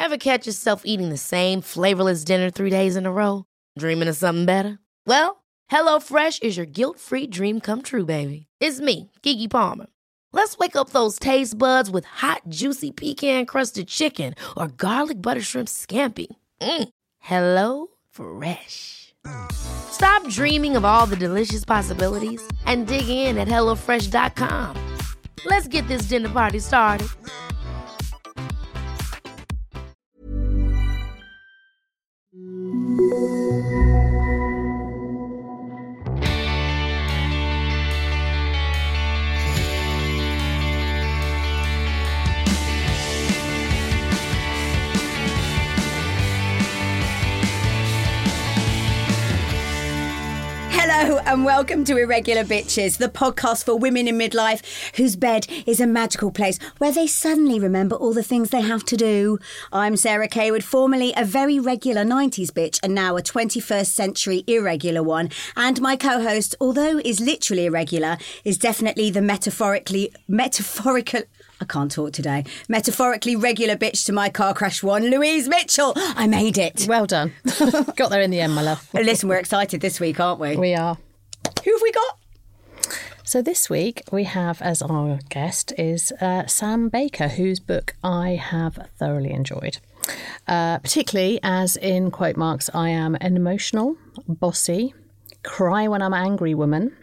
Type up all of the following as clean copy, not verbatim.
Ever catch yourself eating the same flavorless dinner 3 days in a row? Dreaming of something better? Well, HelloFresh is your guilt-free dream come true, baby. It's me, Keke Palmer. Let's wake up those taste buds with hot, juicy pecan-crusted chicken or garlic butter shrimp scampi. Hello Fresh. Stop dreaming of all the delicious possibilities and dig in at HelloFresh.com. Let's get this dinner party started. Hello and welcome to Irregular Bitches, the podcast for women in midlife whose bed is a magical place where they suddenly remember all the things they have to do. I'm Sarah Kaywood, formerly a very regular 90s bitch and now a 21st century irregular one. And my co-host, although is literally irregular, is definitely the metaphorically regular bitch to my car crash one, Louise Mitchell. I made it. Well done. Got there in the end, my love. Listen, we're excited this week, aren't we? We are. Who have we got? So this week we have as our guest is Sam Baker, whose book I have thoroughly enjoyed. Particularly as in quote marks, I am an emotional, bossy, cry when I'm angry woman.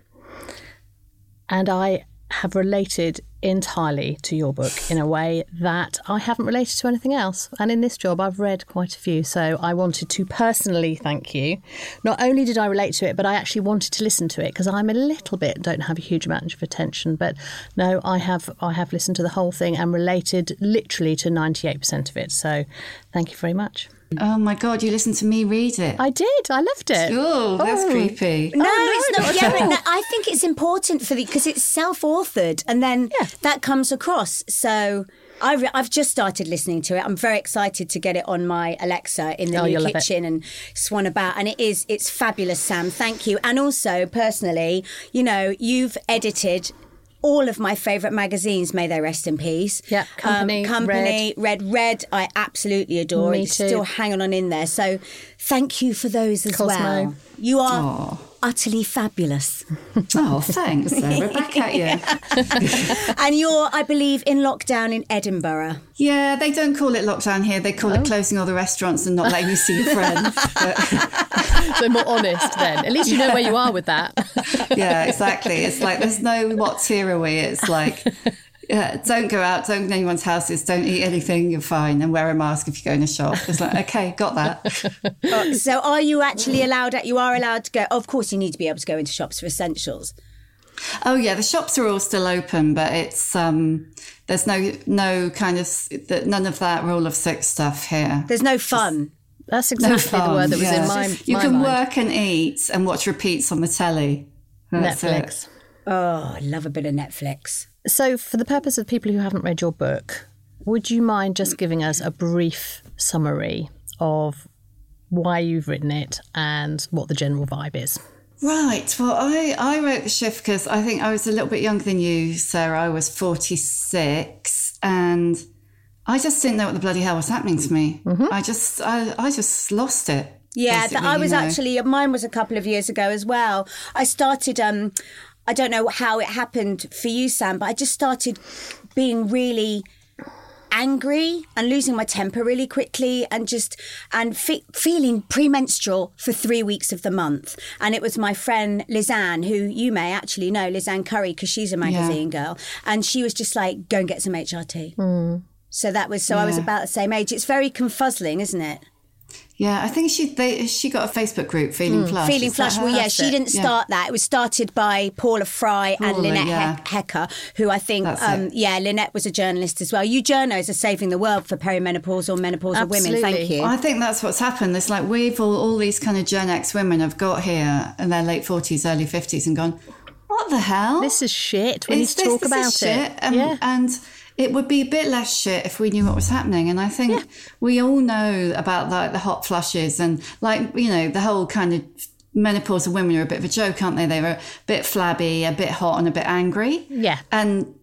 And I have related entirely to your book in a way that I haven't related to anything else. And in this job, I've read quite a few. So I wanted to personally thank you. Not only did I relate to it, but I actually wanted to listen to it because I'm a little bit, don't have a huge amount of attention. But no, I have listened to the whole thing and related literally to 98% of it. So thank you very much. Oh my God, you listened to me read it. I did. I loved it. Oh, that's creepy. No, it's not. Yeah, but I think it's important because it's self-authored and then that comes across. So I've just started listening to it. I'm very excited to get it on my Alexa in the new kitchen and swan about. And it's fabulous, Sam. Thank you. And also, personally, you know, you've edited all of my favourite magazines, may they rest in peace. Yeah, Company, Red, I absolutely adore. Me It's too. still hanging on in there. So thank you for those as Cosmo. well. You are utterly fabulous. Oh, thanks, Sarah. Back at you. And you're, I believe, in lockdown in Edinburgh. Yeah, they don't call it lockdown here. They call it closing all the restaurants and not letting you see your friends. So more honest then. At least you know where you are with that. Yeah, exactly. It's like there's no what's here are we. It's like, don't go out, don't go to anyone's houses, don't eat anything, you're fine, and wear a mask if you go in a shop. It's like, okay, got that. So are you actually allowed, you are allowed to go, of course you need to be able to go into shops for essentials. Oh yeah, the shops are all still open, but it's there's no kind of none of that rule of six stuff here. There's no fun. That's exactly the word that was in my You can mind. work and eat and watch repeats on the telly. That's Netflix. it. Oh, I love a bit of Netflix. So for the purpose of people who haven't read your book, would you mind just giving us a brief summary of why you've written it and what the general vibe is? Right. Well, I wrote The Shift because I think I was a little bit younger than you, Sarah. I was 46 and I just didn't know what the bloody hell was happening to me. Mm-hmm. I just lost it. Yeah, actually, mine was a couple of years ago as well. I started, I don't know how it happened for you, Sam, but I just started being really angry and losing my temper really quickly and feeling premenstrual for 3 weeks of the month. And it was my friend Lizanne, who you may actually know, Lizanne Curry, because she's a magazine girl. And she was just like, go and get some HRT. Mm. So I was about the same age. It's very confuzzling, isn't it? Yeah, I think she got a Facebook group, Feeling Flush. Feeling Flush. Well, yeah, she didn't start that. It was started by Paula Fry and Lynette Hecker, who I think, Lynette was a journalist as well. You journos are saving the world for perimenopausal, menopausal women. Thank you. I think that's what's happened. It's like we've all these kind of Gen X women have got here in their late 40s, early 50s and gone, what the hell? This is shit. We need to talk about it. And it would be a bit less shit if we knew what was happening. And I think we all know about like the hot flushes and like, you know, the whole kind of menopausal women are a bit of a joke, aren't they? They were a bit flabby, a bit hot and a bit angry. Yeah. And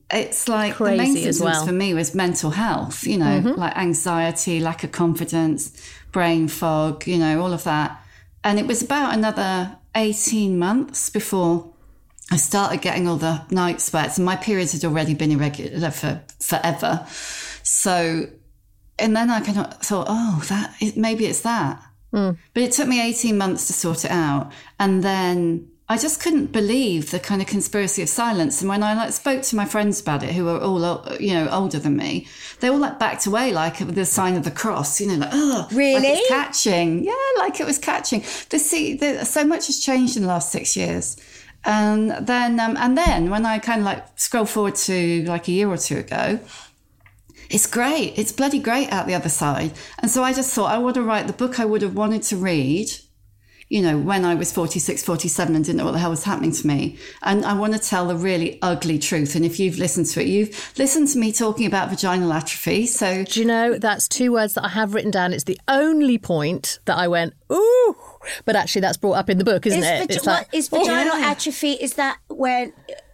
it's like Crazy the main as symptoms well. for me was mental health, you know, like anxiety, lack of confidence, brain fog, you know, all of that. And it was about another 18 months before I started getting all the night sweats, and my periods had already been irregular for forever. So, and then I kind of thought, maybe it's that. But it took me 18 months to sort it out. And then I just couldn't believe the kind of conspiracy of silence. And when I spoke to my friends about it, who were all, you know, older than me, they all backed away like with the sign of the cross, you know, like, oh, really? Like it's catching. Yeah, like it was catching. So much has changed in the last 6 years. And then when I kind of scroll forward to like a year or two ago, it's great. It's bloody great out the other side. And so I just thought I want to write the book I would have wanted to read, you know, when I was 46, 47 and didn't know what the hell was happening to me. And I want to tell the really ugly truth. And if you've listened to it, you've listened to me talking about vaginal atrophy. So do you know, that's 2 words that I have written down. It's the only point that I went, ooh, but actually that's brought up in the book, isn't it? Is vaginal atrophy, is that when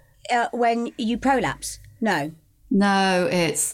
you prolapse? No, it's...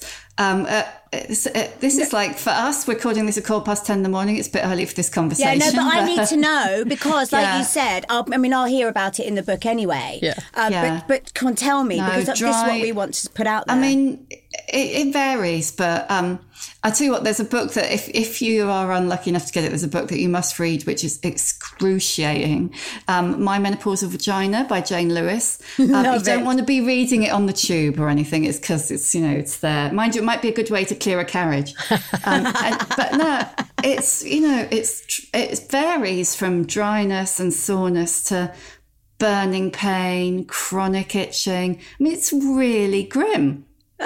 this is like, for us, we're recording this at 10:15 in the morning. It's a bit early for this conversation. Yeah, no, but I need to know because, like you said, I'll hear about it in the book anyway. Yeah. But come on, tell me, because this is what we want to put out there. I mean, it varies, but I tell you what, there's a book that if you are unlucky enough to get it, there's a book that you must read, which is excruciating. My Menopausal Vagina by Jane Lewis. You don't want to be reading it on the tube or anything. It's because it's, you know, it's there. Mind you, it might be a good way to clear a carriage. But no, it's, you know, it varies from dryness and soreness to burning pain, chronic itching. I mean, it's really grim.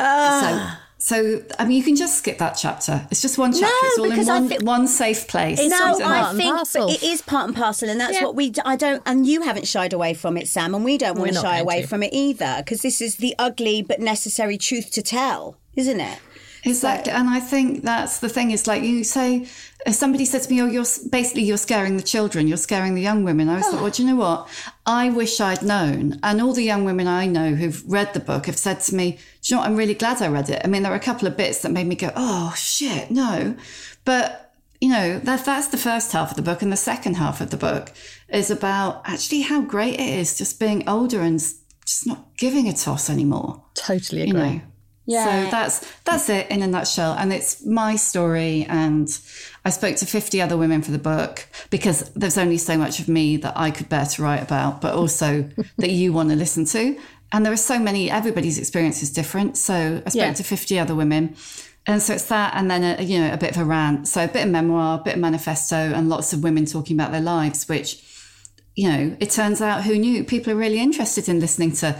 So, I mean, you can just skip that chapter. It's just one chapter. It's all in one safe place. I think it is part and parcel, and that's what and you haven't shied away from it, Sam, and we don't want to shy away from it either, because this is the ugly but necessary truth to tell, isn't it? Exactly. And I think that's the thing, is like you say, if somebody said to me, you're scaring the children, you're scaring the young women. I was like, well, do you know what? I wish I'd known. And all the young women I know who've read the book have said to me, do you know what? I'm really glad I read it. I mean, there were a couple of bits that made me go, oh, shit, no. But, you know, that's the first half of the book. And the second half of the book is about actually how great it is just being older and just not giving a toss anymore. Totally agree. You know? Yeah. So that's it in a nutshell. And it's my story. And I spoke to 50 other women for the book because there's only so much of me that I could bear to write about, but also that you want to listen to. And there are so many, everybody's experience is different. So I spoke to 50 other women. And so it's that, and then a bit of a rant. So a bit of memoir, a bit of manifesto, and lots of women talking about their lives, which, you know, it turns out, who knew? People are really interested in listening to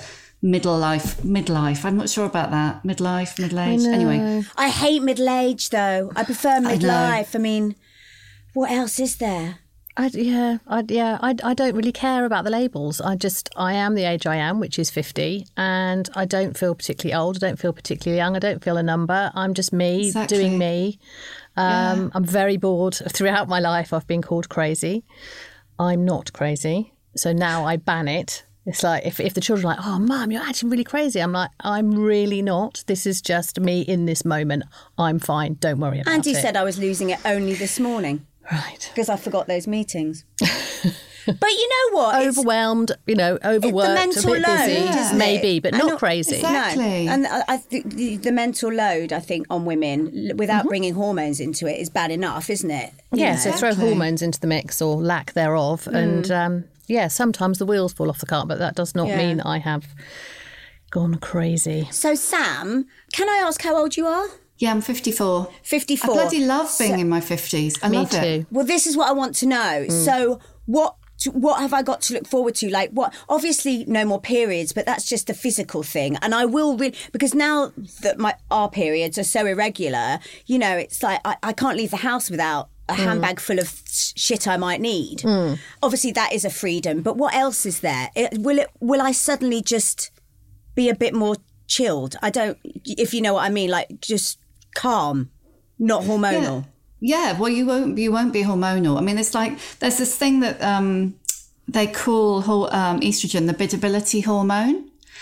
midlife. I'm not sure about that. Midlife, middle-age. Anyway. I hate middle-age, though. I prefer midlife. I mean, what else is there? I don't really care about the labels. I am the age I am, which is 50, and I don't feel particularly old. I don't feel particularly young. I don't feel a number. I'm just me doing me. I'm very bored. Throughout my life, I've been called crazy. I'm not crazy. So now I ban it. It's like if the children are like, oh, Mum, you're acting really crazy. I'm like, I'm really not. This is just me in this moment. I'm fine. Don't worry about it. Andy said I was losing it only this morning. Right. Because I forgot those meetings. But you know what? Overwhelmed, overworked, a bit busy, maybe, but not crazy. Exactly. No. And I think the mental load, I think, on women, without bringing hormones into it, is bad enough, isn't it? Yeah, so throw hormones into the mix or lack thereof. And sometimes the wheels fall off the cart, but that does not mean I have gone crazy. So, Sam, can I ask how old you are? Yeah, I'm 54. 54. I bloody love being in my 50s. I love it. Me too. Well, this is what I want to know. So, what have I got to look forward to? Like, what? Obviously, no more periods, but that's just a physical thing. And I will because now that our periods are so irregular, you know, it's like I can't leave the house without a handbag full of shit I might need. Obviously, that is a freedom. But what else is there? Will I suddenly just be a bit more chilled? I don't, if you know what I mean, like just calm, not hormonal. Yeah, well, you won't be hormonal. I mean, it's like there's this thing that they call estrogen the biddability hormone.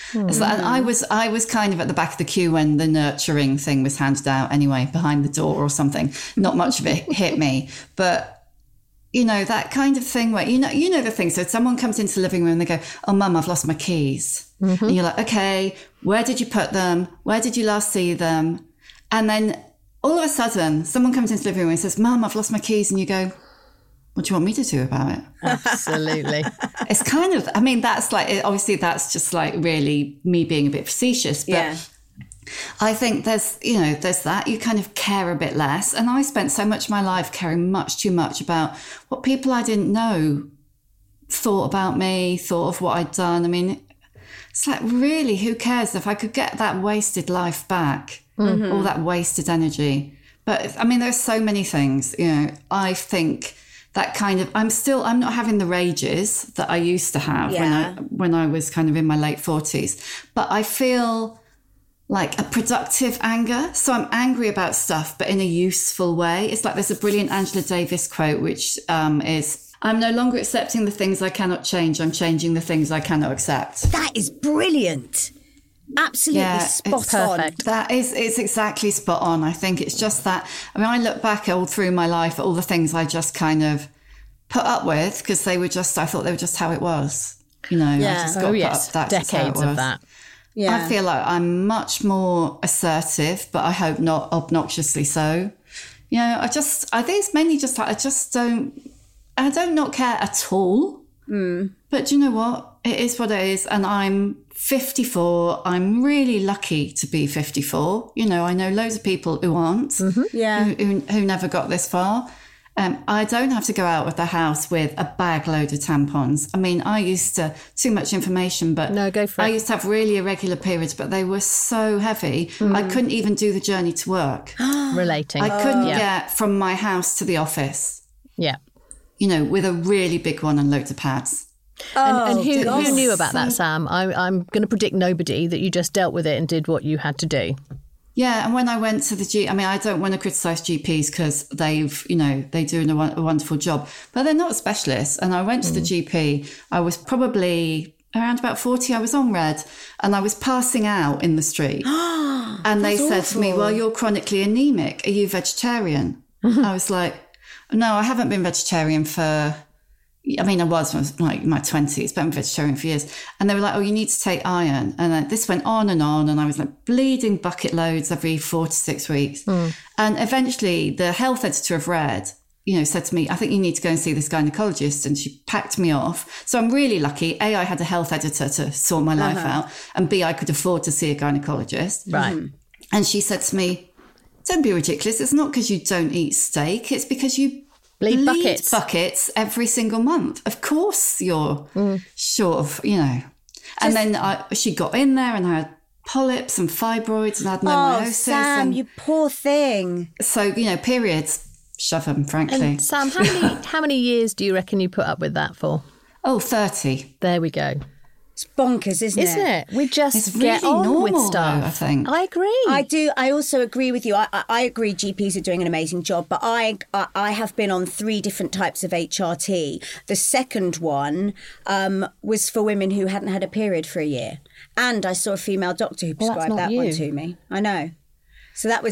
It's like, I was kind of at the back of the queue when the nurturing thing was handed out anyway, behind the door or something. Not much of it hit me, but you know, that kind of thing where, you know the thing. So someone comes into the living room and they go, oh, Mum, I've lost my keys. Mm-hmm. And you're like, okay, where did you put them? Where did you last see them? And then all of a sudden, someone comes into the living room and says, Mum, I've lost my keys. And you go, what do you want me to do about it? Absolutely. It's kind of, I mean, that's like, obviously that's just like really me being a bit facetious, but I think there's that, you kind of care a bit less. And I spent so much of my life caring much too much about what people I didn't know thought about me, thought of what I'd done. I mean, it's like, really, who cares if I could get that wasted life back, all that wasted energy? But I mean, there's so many things, you know, I think that kind of, I'm not having the rages that I used to have when I was kind of in my late 40s, but I feel like a productive anger. So I'm angry about stuff, but in a useful way. It's like there's a brilliant Angela Davis quote, which is, I'm no longer accepting the things I cannot change. I'm changing the things I cannot accept. That is brilliant. Absolutely spot on. It's exactly spot on. I think it's just that, I mean, I look back all through my life at all the things I just kind of put up with because I thought they were just how it was. You know, I just got put up, that's decades of that. Yeah. I feel like I'm much more assertive, but I hope not obnoxiously so. You know, I think it's mainly just like, I don't not care at all. But do you know what? It is what it is. And I'm 54. I'm really lucky to be 54. You know, I know loads of people who aren't, who never got this far. I don't have to go out of the house with a bag load of tampons. I mean, too much information, but no, go for it. I used to have really irregular periods, but they were so heavy. I couldn't even do the journey to work. Relating. I couldn't get from my house to the office. Yeah. You know, with a really big one and loads of pads. And who knew about that, Sam? I'm going to predict nobody, that you just dealt with it and did what you had to do. Yeah, and when I went to the I mean, I don't want to criticise GPs because they do a wonderful job, but they're not specialists. And I went to the GP, I was probably around about 40, I was on red, and I was passing out in the street. And they said to me, well, you're chronically anemic. Are you vegetarian? I was like, no, I haven't been vegetarian for... I mean, I was like my 20s, but I'm vegetarian for years. And they were like, oh, you need to take iron. And then this went on. And I was like bleeding bucket loads every 4 to 6 weeks. And eventually the health editor of Red, you know, said to me, I think you need to go and see this gynecologist. And she packed me off. So I'm really lucky. A, I had a health editor to sort my life out. And B, I could afford to see a gynecologist. Right. And she said to me, don't be ridiculous. It's not because you don't eat steak. It's because you bleed buckets every single month. Of course you're short of, you know. And then she got in there and I had polyps and fibroids and adenomyosis. Oh, Sam, you poor thing. So, you know, periods, shove them, frankly. And Sam, how many years do you reckon you put up with that for? Oh, 30. There we go. It's bonkers, isn't it? We just it's get really on normal, with stuff. Though, I think. I agree. I do. I also agree with you. I agree GPs are doing an amazing job, but I have been on 3 different types of HRT. The second one was for women who hadn't had a period for a year. And I saw a female doctor who prescribed that one to me. I know. So that was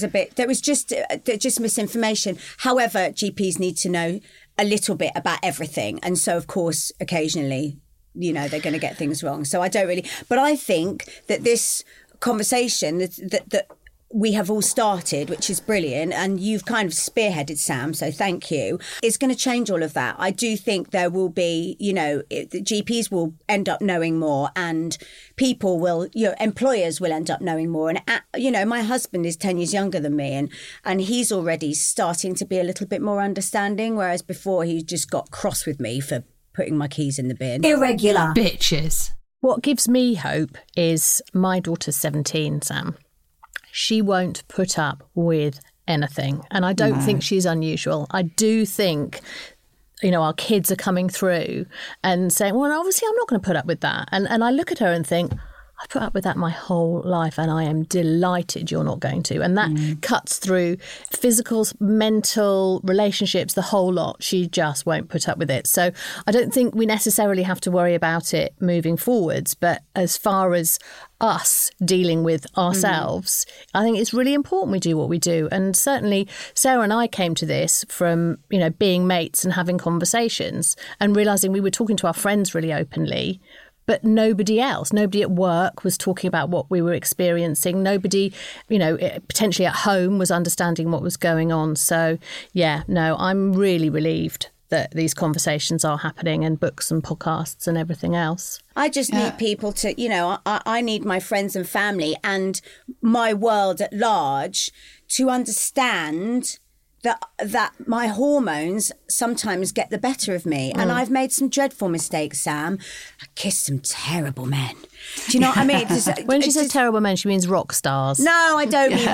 just misinformation. However, GPs need to know a little bit about everything. And so, of course, occasionally, you know, they're going to get things wrong. So I don't really... But I think that this conversation that we have all started, which is brilliant, and you've kind of spearheaded, Sam, so thank you, is going to change all of that. I do think there will be, you know, the GPs will end up knowing more, and people will, you know, employers will end up knowing more. And, you know, my husband is 10 years younger than me, and he's already starting to be a little bit more understanding, whereas before he just got cross with me for putting my keys in the bin. Irregular bitches. What gives me hope is my daughter's 17, Sam. She won't put up with anything. And I don't think she's unusual. I do think, you know, our kids are coming through and saying, well, obviously I'm not going to put up with that. And I look at her and think, I put up with that my whole life and I am delighted you're not going to. And that cuts through physical, mental, relationships, the whole lot. She just won't put up with it. So I don't think we necessarily have to worry about it moving forwards. But as far as us dealing with ourselves, I think it's really important we do what we do. And certainly Sarah and I came to this from, you know, being mates and having conversations and realising we were talking to our friends really openly. But nobody else, nobody at work was talking about what we were experiencing. Nobody, you know, potentially at home was understanding what was going on. So, yeah, no, I'm really relieved that these conversations are happening and books and podcasts and everything else. I just need people to, you know, I need my friends and family and my world at large to understand that my hormones sometimes get the better of me. And I've made some dreadful mistakes, Sam. I kissed some terrible men. Do you know what I mean? When she says terrible men, she means rock stars. No, I don't mean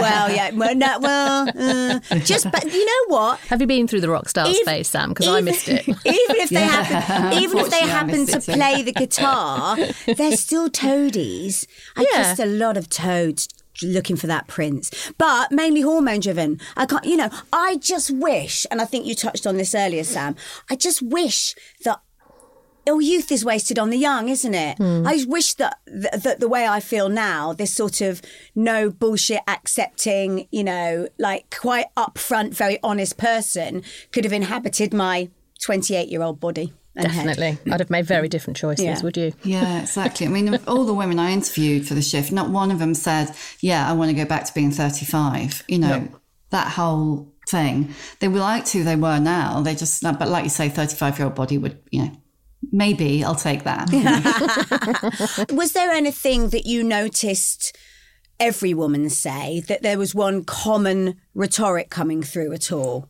but you know what? Have you been through the rock stars phase, Sam? Because I missed it. Even if they happen to play the guitar, they're still toadies. I kissed a lot of toads looking for that prince, but mainly hormone driven. I just wish, and I think you touched on this earlier, Sam, I just wish that all youth is wasted on the young, isn't it? I wish that the way I feel now, this sort of no bullshit accepting, you know, like quite upfront, very honest person could have inhabited my 28-year-old body. Definitely. I'd have made very different choices, would you? Yeah, exactly. I mean, of all the women I interviewed for the shift, not one of them said, yeah, I want to go back to being 35. You know, that whole thing. They were like who they were now. They just, but like you say, 35-year-old body would, you know, maybe I'll take that. Was there anything that you noticed every woman say, that there was one common rhetoric coming through at all?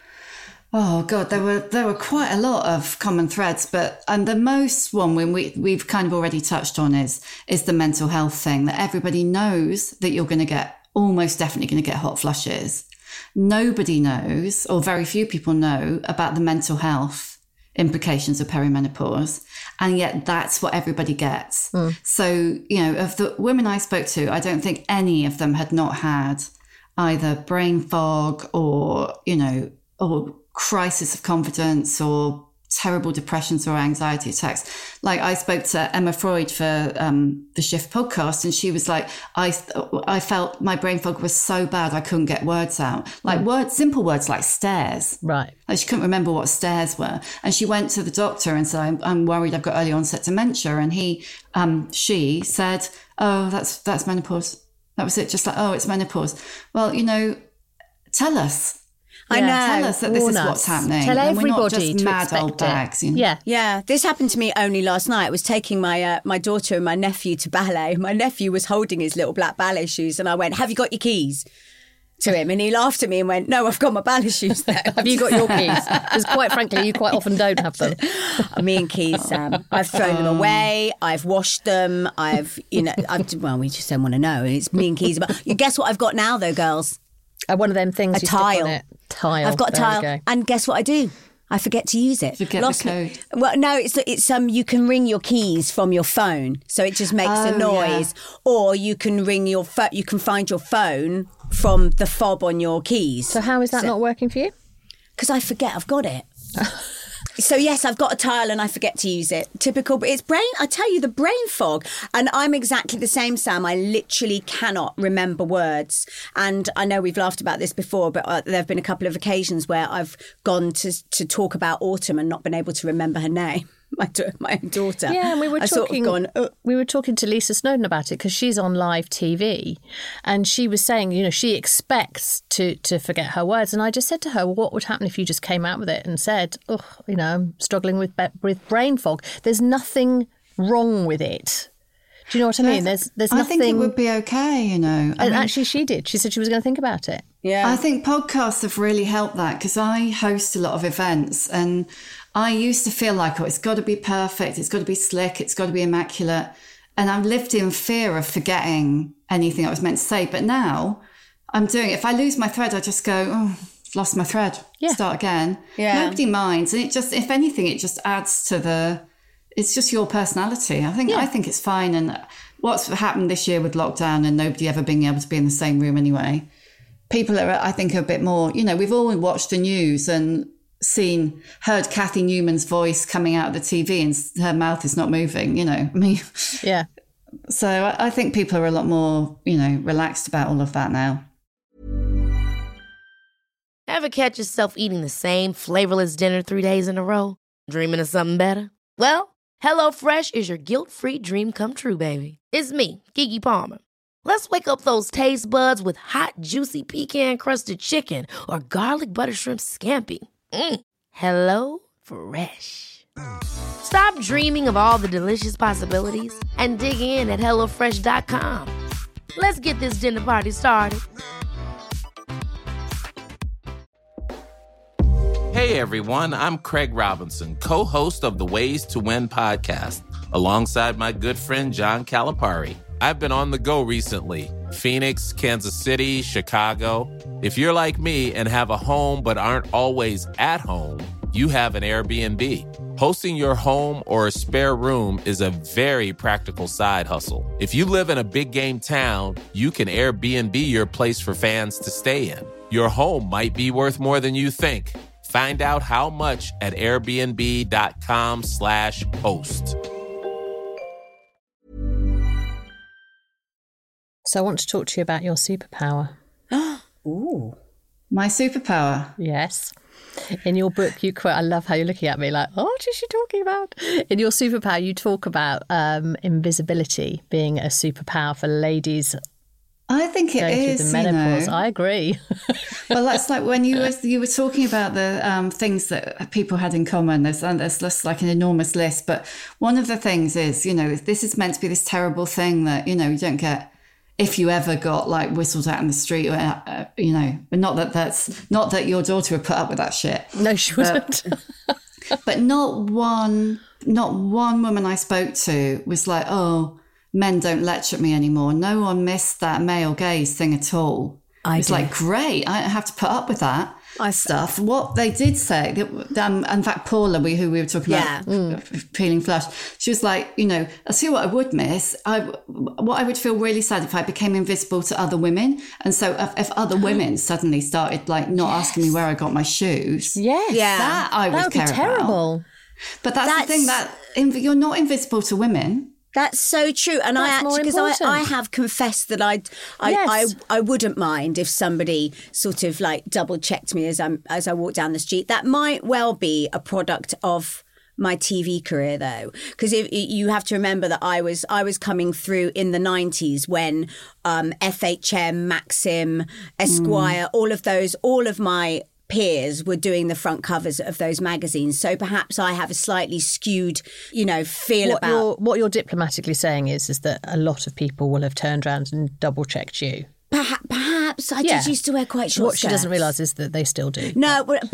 Oh God, there were quite a lot of common threads, and the most one we've kind of already touched on is the mental health thing, that everybody knows that you're going to get, almost definitely going to get hot flushes. Nobody knows, or very few people know, about the mental health implications of perimenopause, and yet that's what everybody gets. So, you know, of the women I spoke to, I don't think any of them had not had either brain fog or, you know, or crisis of confidence or terrible depressions or anxiety attacks. Like I spoke to Emma Freud for the Shift podcast, and she was like, I felt my brain fog was so bad I couldn't get words out. Like simple words like stairs. Right. Like she couldn't remember what stairs were. And she went to the doctor and said, I'm worried I've got early onset dementia. And she said, oh, that's menopause. That was it. Just like, oh, it's menopause. Well, you know, tell us. I know. Tell us that this is what's happening. Tell everybody we're not just to mad expect old bags. You know? Yeah. Yeah, this happened to me only last night. I was taking my daughter and my nephew to ballet. My nephew was holding his little black ballet shoes, and I went, "Have you got your keys?" to him, and he laughed at me and went, "No, I've got my ballet shoes there." Have you got your keys? Because quite frankly, you quite often don't have them. Me and keys, Sam. I've thrown them away. I've washed them. Well, we just don't want to know. It's me and keys. But guess what I've got now, though, girls? One of them things. A tile. Tile. I've got a tile, and guess what I do? I forget to use it. Forget the code. Well, no, it's you can ring your keys from your phone, so it just makes a noise. Yeah. Or you can ring your you can find your phone from the fob on your keys. So how is that not working for you? Because I forget I've got it. So yes, I've got a tile and I forget to use it. Typical, but it's brain. I tell you, the brain fog. And I'm exactly the same, Sam. I literally cannot remember words. And I know we've laughed about this before, but there have been a couple of occasions where I've gone to talk about Autumn and not been able to remember her name. My own daughter. Yeah, and we were talking. We were talking to Lisa Snowdon about it because she's on live TV, and she was saying, you know, she expects to forget her words, and I just said to her, well, what would happen if you just came out with it and said, "Oh, you know, I'm struggling with brain fog." There's nothing wrong with it. Do you know what I mean? There's nothing. I think it would be okay, you know. Actually, she did. She said she was going to think about it. Yeah, I think podcasts have really helped that because I host a lot of events, and I used to feel like, oh, it's got to be perfect, it's got to be slick, it's got to be immaculate. And I've lived in fear of forgetting anything I was meant to say. But now I'm doing it. If I lose my thread, I just go, oh, I've lost my thread. Yeah. Start again. Yeah. Nobody minds. And it just, if anything, it just adds to it's just your personality. I think it's fine. And what's happened this year with lockdown and nobody ever being able to be in the same room anyway, people are, I think, a bit more, we've all watched the news and heard Kathy Newman's voice coming out of the TV and her mouth is not moving, Yeah. So I think people are a lot more, relaxed about all of that now. Ever catch yourself eating the same flavorless dinner 3 days in a row? Dreaming of something better? Well, HelloFresh is your guilt-free dream come true, baby. It's me, Keke Palmer. Let's wake up those taste buds with hot, juicy pecan-crusted chicken or garlic butter shrimp scampi. Hello Fresh. Stop dreaming of all the delicious possibilities and dig in at HelloFresh.com. Let's get this dinner party started. Hey everyone, I'm Craig Robinson, co-host of the Ways to Win podcast, alongside my good friend John Calipari. I've been on the go recently. Phoenix, Kansas City, Chicago. If you're like me and have a home but aren't always at home, you have an Airbnb. Hosting your home or a spare room is a very practical side hustle. If you live in a big game town, you can Airbnb your place for fans to stay in. Your home might be worth more than you think. Find out how much at airbnb.com/host. So I want to talk to you about your superpower. Ooh. My superpower? Yes. In your book, you quote, I love how you're looking at me like, what is she talking about? In your superpower, you talk about invisibility being a superpower for ladies. I think it is, the menopause. I agree. Well, that's like when you were talking about the things that people had in common. There's just like an enormous list. But one of the things is, this is meant to be this terrible thing that, you don't get if you ever got like whistled out in the street, but not that your daughter would put up with that shit. No, she wouldn't. But not one woman I spoke to was like, oh, men don't lecture at me anymore. No one missed that male gaze thing at all. It's like, great, I don't have to put up with that stuff. What they did say, in fact, Paula, who we were talking about, Peeling Flush, she was like, I see what I would miss. What I would feel really sad if I became invisible to other women. And so if other women suddenly started like not asking me where I got my shoes, that I would care about. That would be terrible. But that's the thing, that you're not invisible to women. That's so true, and I have confessed that I wouldn't mind if somebody sort of like double checked me as I walk down the street. That might well be a product of my TV career, though, because you have to remember that I was coming through in the 90s when FHM, Maxim, Esquire, all of my peers were doing the front covers of those magazines. So perhaps I have a slightly skewed, feel about... What you're diplomatically saying is that a lot of people will have turned around and double-checked you. Perhaps I just used to wear quite short What she doesn't realise is that they still do. No, but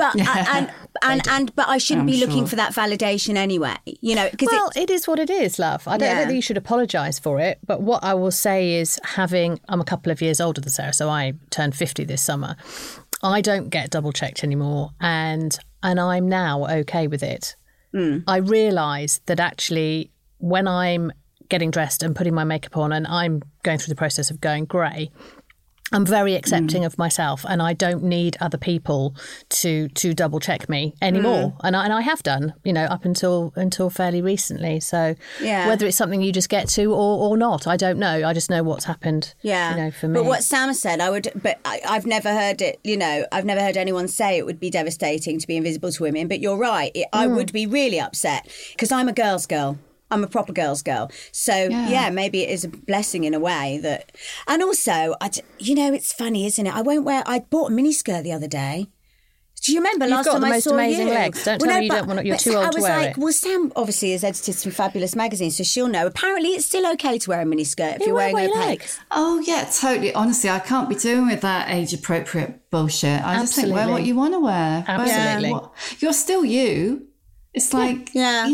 I shouldn't be looking for that validation anyway. Well, it is what it is, love. I don't think you should apologise for it. But what I will say is, I'm a couple of years older than Sarah, so I turned 50 this summer. I don't get double checked anymore, and I'm now okay with it. I realise that actually when I'm getting dressed and putting my makeup on and I'm going through the process of going grey, I'm very accepting of myself, and I don't need other people to double check me anymore. And I have done, up until fairly recently. So whether it's something you just get to or not, I don't know. I just know what's happened. For me. But what Sam said, I've never heard it. I've never heard anyone say it would be devastating to be invisible to women. But you're right. I would be really upset because I'm a girl's girl. I'm a proper girl's girl. So, maybe it is a blessing in a way that... And also, it's funny, isn't it? I bought a miniskirt the other day. Do you remember last time I saw you? You've got the most amazing legs. Don't tell me you don't want... You're too old to wear it. I was like, well, Sam obviously has edited some fabulous magazines, so she'll know. Apparently, it's still okay to wear a miniskirt if you're wearing opaque. Oh, yeah, totally. Honestly, I can't be doing with that age-appropriate bullshit. I just think, wear what you want to wear. Absolutely. You're still you. It's like,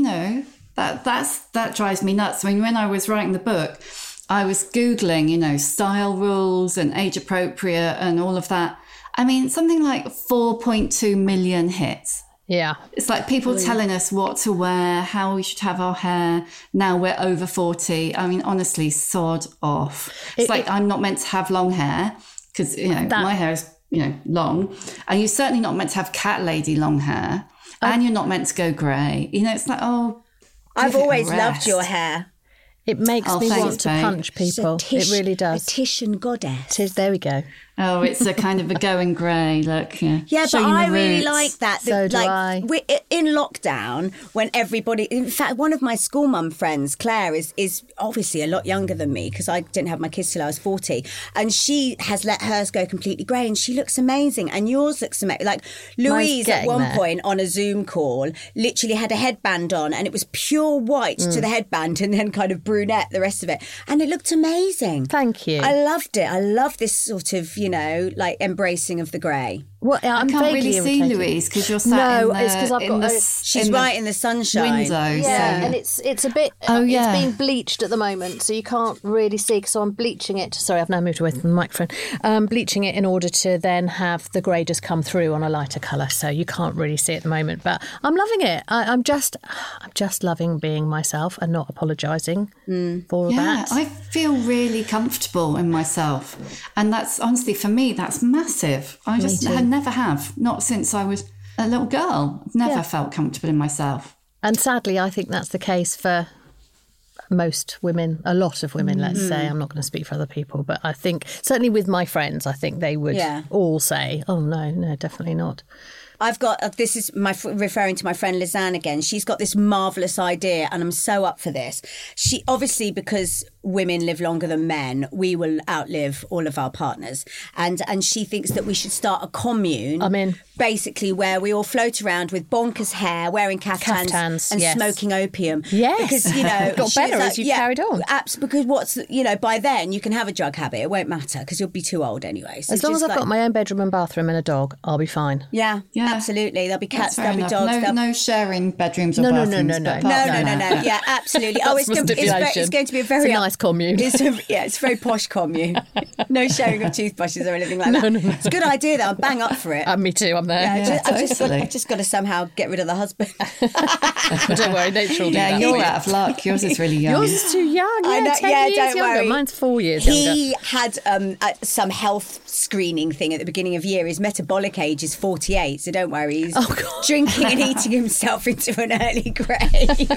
That drives me nuts. I mean, when I was writing the book, I was Googling, style rules and age appropriate and all of that. I mean, something like 4.2 million hits. Yeah. It's like people telling us what to wear, how we should have our hair. Now we're over 40. I mean, honestly, sod off. It's like I'm not meant to have long hair because, my hair is, long. And you're certainly not meant to have cat lady long hair. And you're not meant to go grey. It's like, I've always loved your hair. It makes me want to punch people. It really does. A Titian goddess. There we go. Oh, it's a kind of a going grey look. Yeah, but I really like that. So do I. In lockdown, when everybody... In fact, one of my school mum friends, Claire, is obviously a lot younger than me because I didn't have my kids till I was 40. And she has let hers go completely grey and she looks amazing. And yours looks amazing. Like Louise at one point on a Zoom call literally had a headband on and it was pure white to the headband and then kind of brunette, the rest of it. And it looked amazing. Thank you. I loved it. I love this sort of, like embracing of the grey. Well, I can't really see Louise because you're sat in the, it's because I've got she's right in the sunshine. Window. And it's a bit. It's being bleached at the moment, so you can't really see. So I'm bleaching it. Sorry, I've now moved away from the microphone. Bleaching it in order to then have the grey just come through on a lighter colour, so you can't really see it at the moment. But I'm loving it. I'm just loving being myself and not apologising for that. I feel really comfortable in myself, and that's honestly for me that's massive. I never have, not since I was a little girl. I've never felt comfortable in myself. And sadly, I think that's the case for most women, a lot of women, let's say. I'm not going to speak for other people, but I think, certainly with my friends, I think they would all say, oh, no, definitely not. I've got, this is referring to my friend Lizanne again. She's got this marvellous idea and I'm so up for this. She, obviously, because women live longer than men, we will outlive all of our partners. And she thinks that we should start a commune. I'm in. Basically, where we all float around with bonkers hair, wearing caftans and smoking opium. Yes. Because, it got better as you carried on. Absolutely, because by then you can have a drug habit. It won't matter because you'll be too old anyway. So as long as I've got my own bedroom and bathroom and a dog, I'll be fine. Yeah, absolutely. There'll be cats, there'll be dogs. No sharing bedrooms or bathrooms. No. Yeah, absolutely. It's going to be a very... It's a nice commune. It's a very posh commune. No sharing of toothbrushes or anything like that. No. It's a good idea, though. I'm bang up for it. Me too, I'm there. I've just got to somehow get rid of the husband. But don't worry, nature will do that. You're out of luck. Yours is really young. Yours is too young. 10 years don't younger. worry. Mine's 4 years younger. He had some health screening thing at the beginning of the year. His metabolic age is 48, so don't worry. He's drinking and eating himself into an early grave.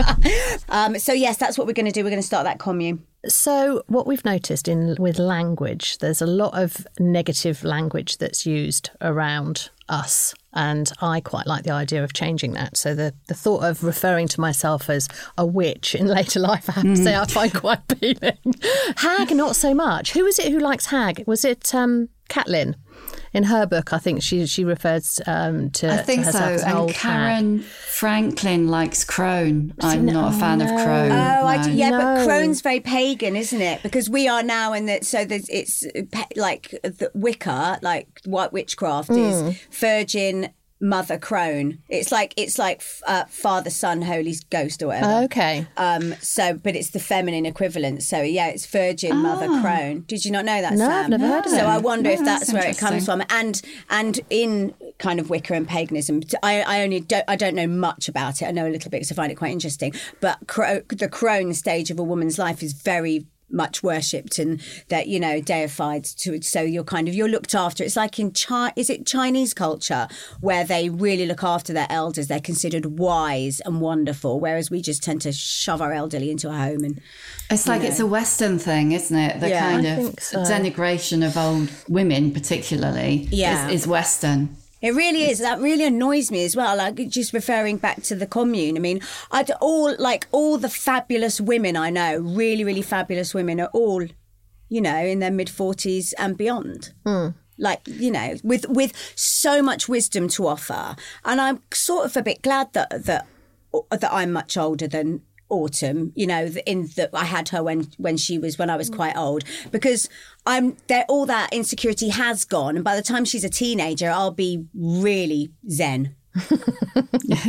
So yes, that's what we're going to do. We're going to start that commune. So what we've noticed with language, there's a lot of negative language that's used around us. And I quite like the idea of changing that. So the thought of referring to myself as a witch in later life, I have to say, I find quite appealing. Hag, not so much. Who is it who likes hag? Was it Catelyn? In her book, I think she refers to herself as an old Karen hag. Franklin likes crone. I'm not a fan of crone. But crone's very pagan, isn't it? Because we are now in the it's like the Wicca, like white witchcraft is Virgin Mother Crone. It's like Father, Son, Holy Ghost or whatever. Okay. But it's the feminine equivalent. So it's Virgin Mother Crone. Did you not know that, No, Sam? I've never heard of it. So I wonder if that's that's where it comes from. And in kind of Wicca and paganism, I don't know much about it. I know a little bit because I find it quite interesting. But the crone stage of a woman's life is very much worshipped and that deified so you're looked after. It's like in Chinese culture where they really look after their elders. They're considered wise and wonderful, whereas we just tend to shove our elderly into a home. And it's like it's a Western thing, isn't it? The kind of denigration of old women particularly is Western. It really is. That really annoys me as well. Like, just referring back to the commune. I mean, all the fabulous women I know, really, really fabulous women, are all, in their mid-40s and beyond. Like, with so much wisdom to offer. And I'm sort of a bit glad that I'm much older than Autumn, I had her when I was quite old, because all that insecurity has gone, and by the time she's a teenager I'll be really zen.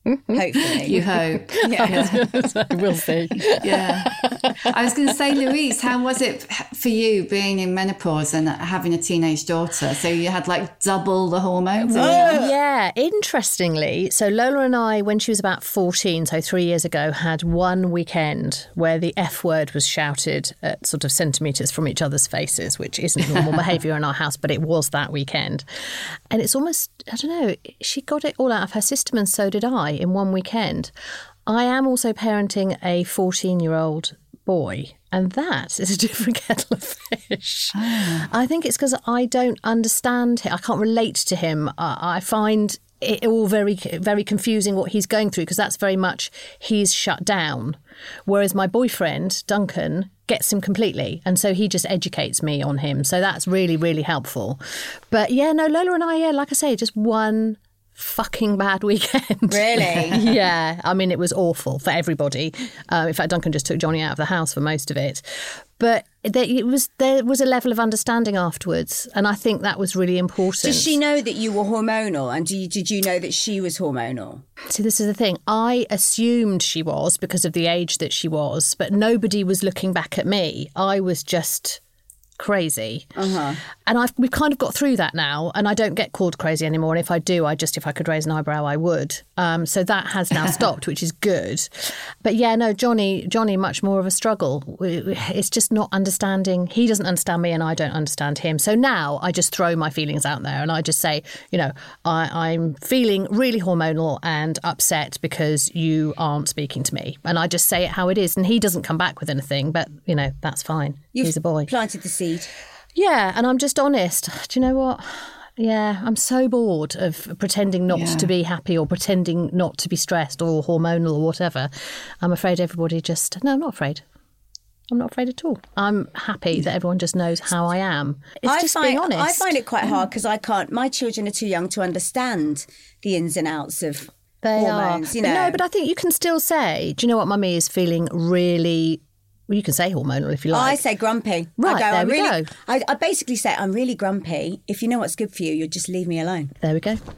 Hopefully. You hope. Yeah. We'll see. Yeah. I was going to say, Louise, how was it for you being in menopause and having a teenage daughter? So you had like double the hormones? Yeah, interestingly, so Lola and I, when she was about 14, so 3 years ago, had one weekend where the F word was shouted at sort of centimetres from each other's faces, which isn't normal behaviour in our house, but it was that weekend. And it's almost, I don't know, she got it all out of her system and so did I in one weekend. I am also parenting a 14-year-old boy, and that is a different kettle of fish. I think it's because I don't understand him. I can't relate to him. I find it all very, very confusing what he's going through, because that's very much he's shut down. Whereas my boyfriend, Duncan, gets him completely. And so he just educates me on him. So that's really, really helpful. But yeah, no, Lola and I, like I say, just one fucking bad weekend. Really? Yeah. I mean, it was awful for everybody. In fact, Duncan just took Johnny out of the house for most of it. But there was a level of understanding afterwards. And I think that was really important. Did she know that you were hormonal? And did you know that she was hormonal? See, this is the thing. I assumed she was because of the age that she was, but nobody was looking back at me. I was just crazy. And we've kind of got through that now, and I don't get called crazy anymore. And if I do, if I could raise an eyebrow, I would. So that has now stopped, which is good. But yeah, no, Johnny, much more of a struggle. It's just not understanding. He doesn't understand me and I don't understand him. So now I just throw my feelings out there and I just say, I'm feeling really hormonal and upset because you aren't speaking to me. And I just say it how it is. And he doesn't come back with anything, but, that's fine. He's a boy. Planted the seed. Yeah, and I'm just honest. Do you know what? Yeah, I'm so bored of pretending not to be happy or pretending not to be stressed or hormonal or whatever. I'm afraid everybody no, I'm not afraid. I'm not afraid at all. I'm happy that everyone just knows how I am. It's being honest. I find it quite hard because my children are too young to understand the ins and outs of hormones. No, but I think you can still say, do you know what, Mummy is feeling really... Well, you can say hormonal if you like. I say grumpy. Right, there we go. I basically say, I'm really grumpy. If you know what's good for you, you'll just leave me alone. There we go.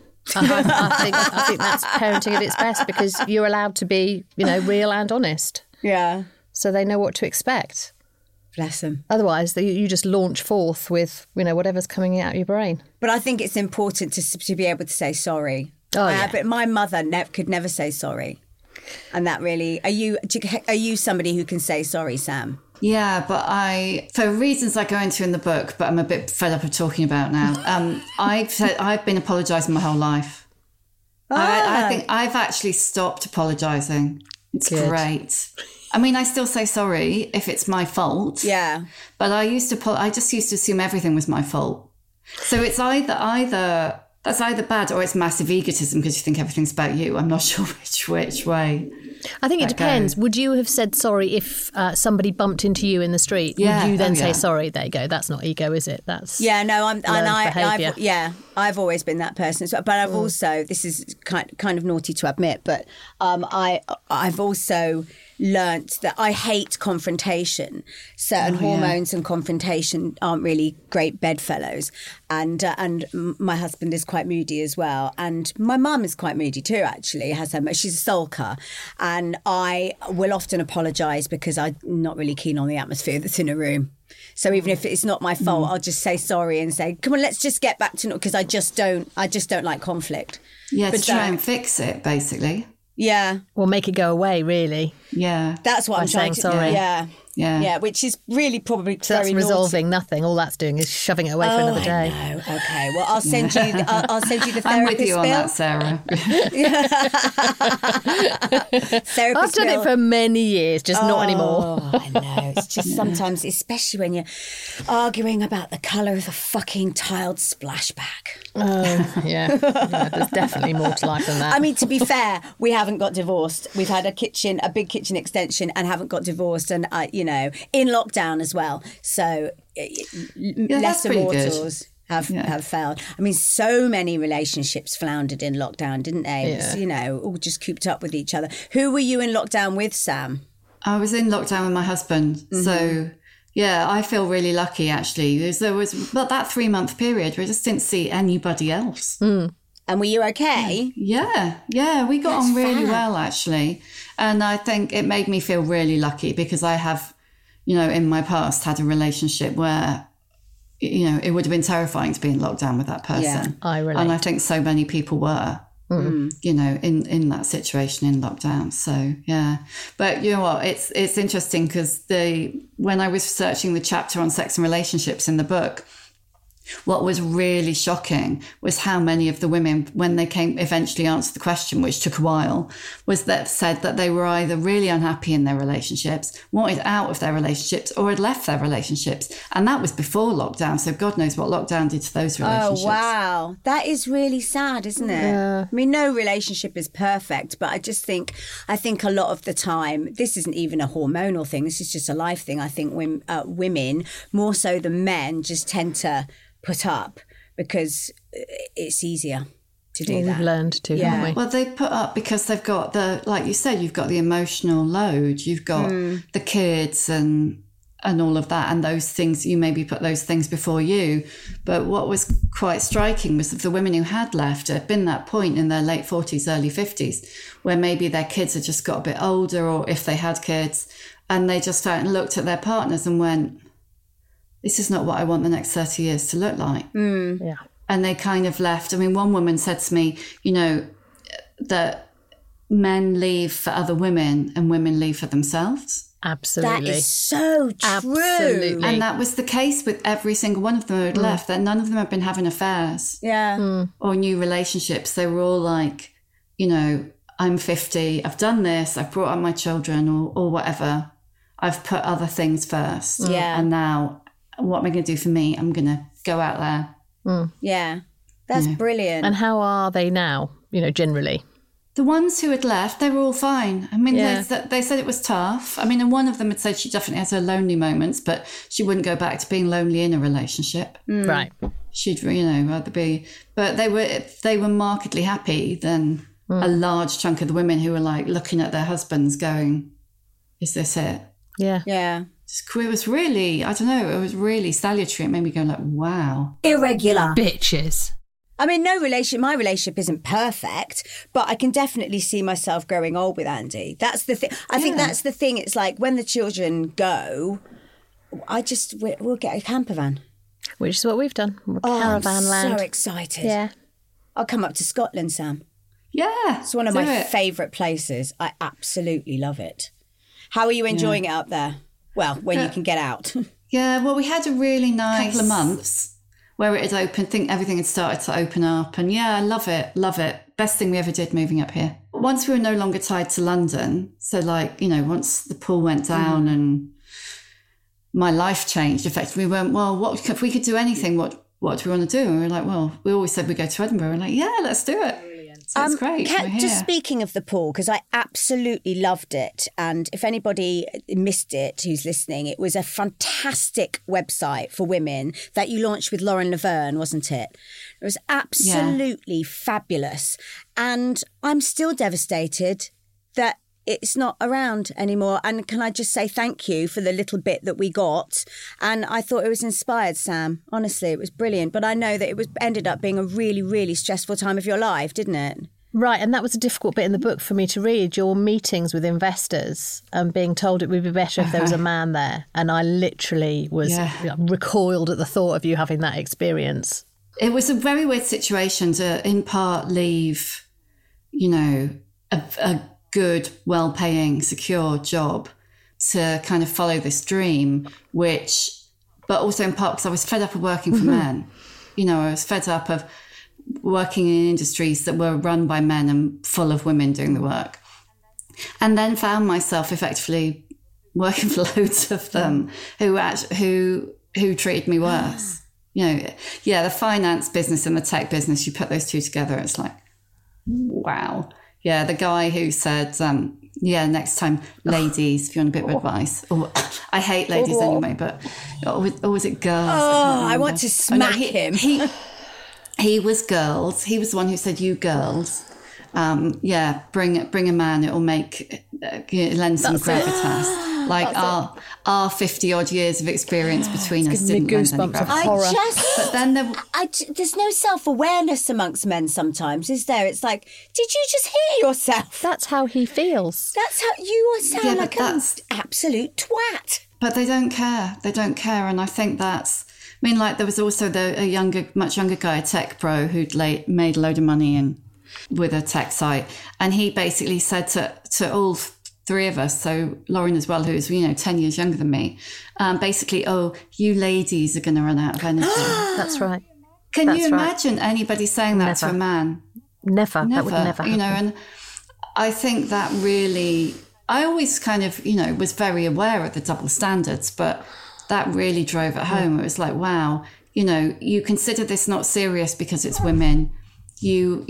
I think that's parenting at its best, because you're allowed to be, real and honest. Yeah. So they know what to expect. Bless them. Otherwise, you just launch forth with, whatever's coming out of your brain. But I think it's important to be able to say sorry. Oh, yeah. But my mother could never say sorry. And that really, are you somebody who can say sorry, Sam? Yeah, but for reasons I go into in the book, but I'm a bit fed up of talking about now. I've been apologising my whole life. I think I've actually stopped apologising. It's great. I mean, I still say sorry if it's my fault. Yeah. But I just used to assume everything was my fault. So it's either that's either bad or it's massive egotism because you think everything's about you. I'm not sure which way. I think it depends. Would you have said sorry if somebody bumped into you in the street? Yeah. Would you then say sorry? There you go. That's not ego, is it? That's I've always been that person. But I've also, this is kind of naughty to admit, but I've also learnt that I hate confrontation. Certain hormones and confrontation aren't really great bedfellows. And my husband is quite moody as well. And my mum is quite moody too, actually. She's a sulker. And I will often apologise because I'm not really keen on the atmosphere that's in a room. So even if it's not my fault, I'll just say sorry and say, come on, let's just get back to it, because I just don't like conflict. Yeah, to try and fix it, basically. Yeah. Or make it go away, really. Yeah. That's what I'm trying to do. Sorry. Yeah, which is really probably so very that's resolving naughty. Nothing. All that's doing is shoving it away for another day. I know. Okay. Well, I'll send you. I'll send you the therapist I'm with you on bill. that, Sarah. I've done it for many years, just not anymore. I know. It's just sometimes, especially when you're arguing about the colour of the fucking tiled splashback. Oh, yeah. There's definitely more to life than that. I mean, to be fair, we haven't got divorced. We've had a big kitchen extension, and haven't got divorced, and in lockdown as well. So lesser mortals have failed. I mean, so many relationships floundered in lockdown, didn't they? Yeah. It was, all just cooped up with each other. Who were you in lockdown with, Sam? I was in lockdown with my husband. Mm-hmm. So, yeah, I feel really lucky, actually. There was that 3-month period where I just didn't see anybody else. And And were you okay? Yeah, we got on really well, actually. And I think it made me feel really lucky because I have, in my past had a relationship where, it would have been terrifying to be in lockdown with that person. Yeah, I relate. And I think so many people were, in that situation in lockdown. So, yeah. But you know what? It's interesting because when I was researching the chapter on sex and relationships in the book, what was really shocking was how many of the women, when they eventually answered the question, which took a while, was that said that they were either really unhappy in their relationships, wanted out of their relationships, or had left their relationships. And that was before lockdown. So God knows what lockdown did to those relationships. Oh, wow. That is really sad, isn't it? Yeah. I mean, no relationship is perfect, but I think a lot of the time, this isn't even a hormonal thing. This is just a life thing. I think women, more so than men, just tend to put up because it's easier to do that. We've learned to, haven't we? Well, they put up because they've got like you said, you've got the emotional load, you've got the kids and all of that, and those things, you maybe put those things before you. But what was quite striking was that the women who had left had been that point in their late 40s, early 50s, where maybe their kids had just got a bit older, or if they had kids, and they just looked at their partners and went, this is not what I want the next 30 years to look like. Yeah. And they kind of left. I mean, one woman said to me, that men leave for other women and women leave for themselves. Absolutely. That is so true. Absolutely. And that was the case with every single one of them who had left, that none of them had been having affairs or new relationships. They were all like, I'm 50, I've done this, I've brought up my children or whatever. I've put other things first. Yeah. And now what am I going to do for me? I'm going to go out there. Yeah. That's brilliant. And how are they now, generally? The ones who had left, they were all fine. I mean, they said it was tough. I mean, and one of them had said she definitely has her lonely moments, but she wouldn't go back to being lonely in a relationship. Right. She'd, rather be. But they were markedly happy than a large chunk of the women who were like looking at their husbands going, is this it? Yeah. Yeah. It was really, I don't know, it was really salutary. It made me go like, wow. Irregular. Bitches. I mean, my relationship isn't perfect, but I can definitely see myself growing old with Andy. That's the thing. I think that's the thing. It's like when the children go, we'll get a camper van. Which is what we've done. Caravan land. I'm so excited. Yeah. I'll come up to Scotland, Sam. Yeah. It's one of my favourite places. I absolutely love it. How are you enjoying it up there? Well, when you can get out. Yeah, well, we had a really nice couple of months where it had opened. I think everything had started to open up. And yeah, I love it. Best thing we ever did moving up here. Once we were no longer tied to London, so once the pool went down and my life changed, effectively, we went, well, what if we could do anything? What do we want to do? And we were like, well, we always said we'd go to Edinburgh. We're like, yeah, let's do it. So it's great. Just speaking of the pool, because I absolutely loved it. And if anybody missed it who's listening, it was a fantastic website for women that you launched with Lauren Laverne, wasn't it? It was absolutely fabulous. And I'm still devastated that it's not around anymore. And can I just say thank you for the little bit that we got? And I thought it was inspired, Sam. Honestly, it was brilliant. But I know that it ended up being a really, really stressful time of your life, didn't it? Right, and that was a difficult bit in the book for me to read, your meetings with investors and being told it would be better if there was a man there. And I literally was recoiled at the thought of you having that experience. It was a very weird situation to, in part, leave, a good, well-paying, secure job to kind of follow this dream, but also in part because I was fed up of working for men. I was fed up of working in industries that were run by men and full of women doing the work. And then found myself effectively working for loads of them who treated me worse. The finance business and the tech business, you put those two together, it's like, wow. Yeah, the guy who said, next time, ladies, if you want a bit of advice. Or I hate ladies anyway, but or was it girls? I want to smack him. He was girls. He was the one who said, you girls, bring a man. It'll make lend some gravitas. Like our 50 odd years of experience between us didn't lend any gravitas. But then there's no self-awareness amongst men sometimes, is there? It's like, did you just hear yourself? That's how he feels. That's how you sound like an absolute twat. But they don't care. They don't care. And I think that's, I mean, like there was also much younger guy, a tech pro, who'd made a load of money with a tech site. And he basically said to all three of us, so Lauren as well, who's 10 years younger than me, basically, you ladies are going to run out of energy. That's right. Can you imagine anybody saying that to a man? Never. That would never happen. And I think that really, I always kind of, was very aware of the double standards, but that really drove it home. It was like, wow, you consider this not serious because it's women. You're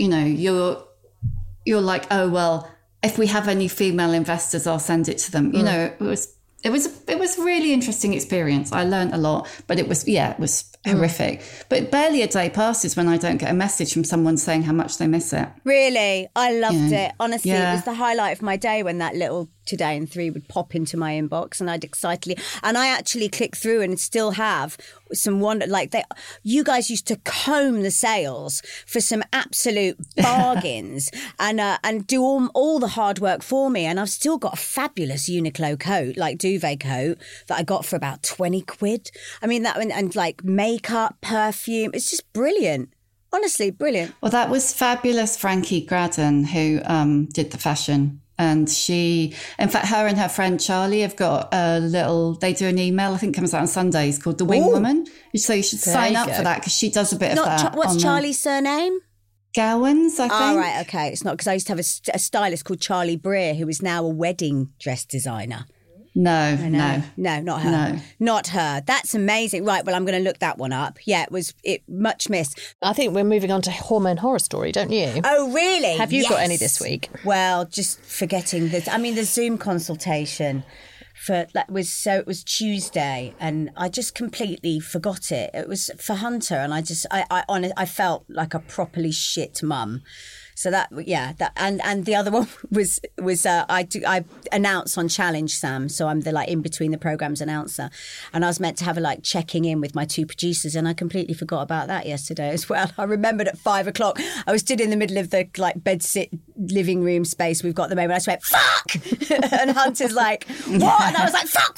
like, oh, well, if we have any female investors, I'll send it to them. It was a really interesting experience. I learned a lot, but it was horrific. But barely a day passes when I don't get a message from someone saying how much they miss it. Really? I loved it. Honestly, it was the highlight of my day when that little Today in 3 would pop into my inbox, and I'd excitedly, and I actually click through and still have some wonder, like you guys used to comb the sales for some absolute bargains and do all the hard work for me. And I've still got a fabulous Uniqlo coat, like duvet coat, that I got for about 20 quid. I mean, that and like makeup, perfume, it's just brilliant. Honestly, brilliant. Well, that was fabulous Frankie Graden who did the fashion. And she, in fact, her and her friend Charlie have got they do an email, I think comes out on Sundays, called The Wing Woman. So you should sign up for that because she does a bit of that. What's Charlie's surname? Gowans, I think. Oh, right, okay. It's not, because I used to have a stylist called Charlie Breer, who is now a wedding dress designer. No, not her. No. Not her. That's amazing. Right, well, I'm going to look that one up. Yeah, it much missed. I think we're moving on to Hormone Horror Story, don't you? Oh, really? Have you got any this week? Well, just forgetting this. I mean, the Zoom consultation it was Tuesday, and I just completely forgot it. It was for Hunter, and I felt like a properly shit mum. So and the other one was I announce on Challenge, Sam. So I'm the in between the programmes announcer, and I was meant to have a checking in with my two producers, and I completely forgot about that yesterday as well. I remembered at 5:00. I was stood in the middle of the bedsit living room space we've got at the moment. I just went fuck, and Hunter's like, what? And I was like fuck.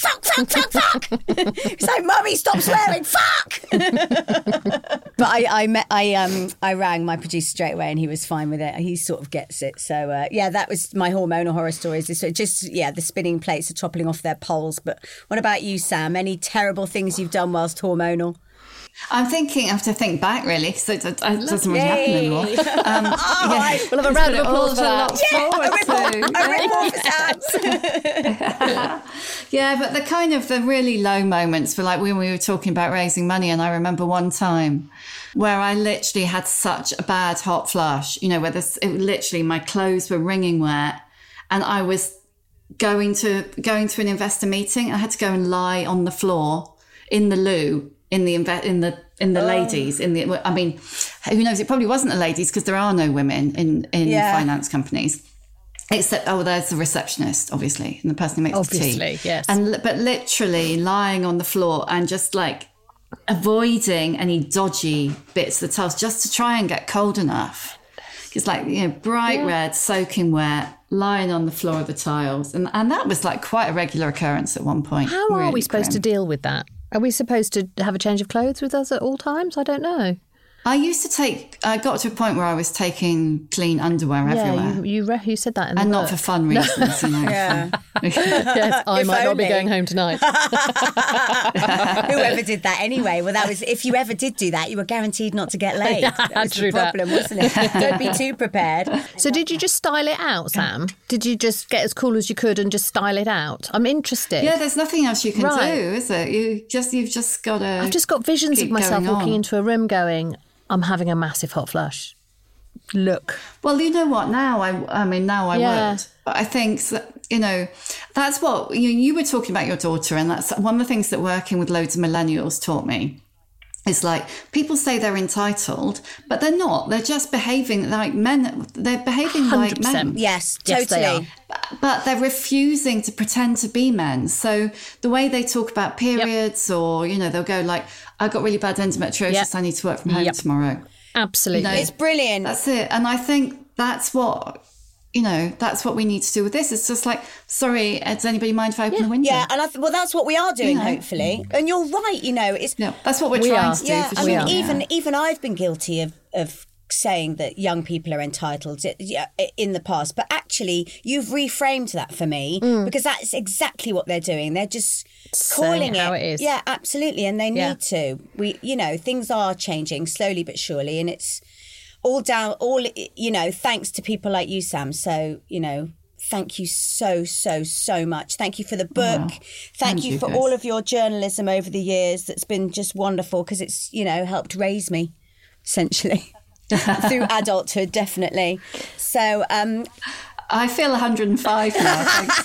He's like, Mummy, stop swearing, fuck. But I rang my producer straight away, and he was fine with it. He sort of gets it. So, that was my hormonal horror stories. The spinning plates are toppling off their poles. But what about you, Sam? Any terrible things you've done whilst hormonal? I have to think back, really, because it doesn't really happen anymore. We'll have a round of applause for that. A ripple for Sam. Yeah, but the really low moments were like when we were talking about raising money, and I remember one time where I literally had such a bad hot flush, where literally my clothes were wringing wet, and I was going to an investor meeting. I had to go and lie on the floor in the loo. In the ladies, I mean, who knows? It probably wasn't the ladies because there are no women in finance companies, except there's the receptionist, obviously, and the person who makes the tea. Obviously, yes. But literally lying on the floor and just avoiding any dodgy bits of the towels just to try and get cold enough. It's bright red, soaking wet, lying on the floor of the tiles, and that was quite a regular occurrence at one point. How are we supposed to deal with that? Are we supposed to have a change of clothes with us at all times? I don't know. I got to a point where I was taking clean underwear everywhere. You said that in and the not book. for fun reasons, Yeah. Yes, I might not be going home tonight. Whoever did that anyway. Well, that was, if you ever did do that, you were guaranteed not to get laid. That was the problem, wasn't it? Don't be too prepared. So did you just style it out, Sam? Did you just get as cool as you could and just style it out? I'm interested. Yeah, there's nothing else you can do, is it? You've just got to. I've just got visions of myself walking into a room going, I'm having a massive hot flush. Look. Well, you know what? Now I would. But I think, that's what, you were talking about your daughter, and that's one of the things that working with loads of millennials taught me. It's people say they're entitled, but they're not. They're just behaving like men. They're behaving 100%. Like men. Yes, totally. but they're refusing to pretend to be men. So the way they talk about periods, or, you know, they'll go like, I got really bad endometriosis, I need to work from home tomorrow. Absolutely. You know, it's brilliant. That's it. And I think that's what, you know, that's what we need to do with this. It's just like, sorry, does anybody mind if I open the window? Yeah, and well, that's what we are doing, hopefully. And you're right, you know. That's what we're trying to do. Yeah, for I sure. mean, even I've been guilty of saying that young people are entitled in the past, but actually you've reframed that for me, because that's exactly what they're doing. They're just calling it how it is. Yeah, absolutely, and they need to. We, you know, things are changing slowly but surely, and it's all you know, thanks to people like you, Sam. So, you know, thank you so much. Thank you for the book. Thank you for all of your journalism over the years. That's been just wonderful, because it's, you know, helped raise me, essentially. Through adulthood, definitely. So I feel 105 now. Thanks,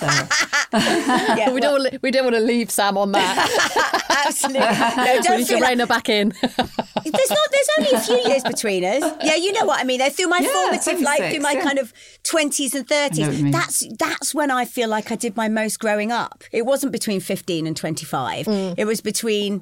Sarah. We don't want to leave Sam on that. Absolutely. No, don't we need to rein her back in. There's only a few years between us. Yeah, you know what I mean. They're through my formative life, through my kind of 20s and 30s. That's when I feel like I did my most growing up. It wasn't between 15 and 25. It was between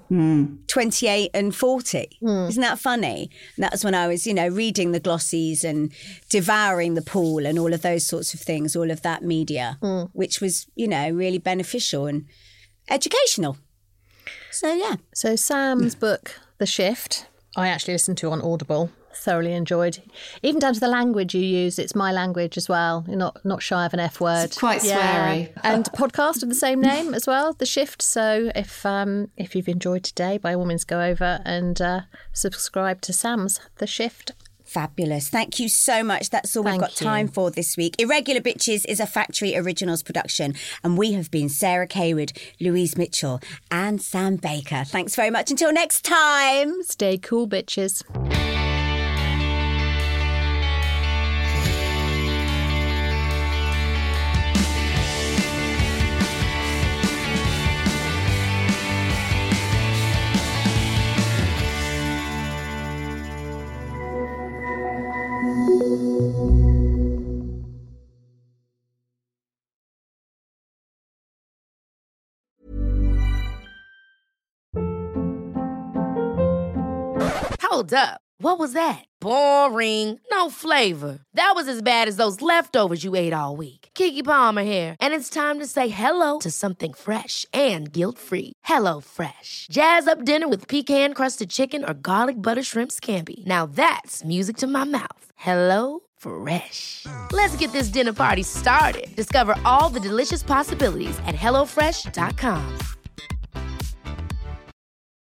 28 and 40. Isn't that funny? And that was when I was, you know, reading the glossies and devouring the pool and all of those sorts of things, all of that media, which was, you know, really beneficial and educational. So, yeah. So Sam's book, The Shift, I actually listened to on Audible. Thoroughly enjoyed. Even down to the language you use. It's my language as well. You're not shy of an F word. It's quite sweary. And podcast of the same name as well, The Shift. So if you've enjoyed today, by all means go over and subscribe to Sam's The Shift. Fabulous. Thank you so much. That's all we've got time for this week. Irregular Bitches is a Factory Originals production, and we have been Sarah Kaywood, Louise Mitchell and Sam Baker. Thanks very much. Until next time. Stay cool, bitches. Hold up. What was that? Boring. No flavor. That was as bad as those leftovers you ate all week. Keke Palmer here, and it's time to say hello to something fresh and guilt-free. Hello Fresh. Jazz up dinner with pecan-crusted chicken or garlic butter shrimp scampi. Now that's music to my mouth. Hello Fresh. Let's get this dinner party started. Discover all the delicious possibilities at HelloFresh.com.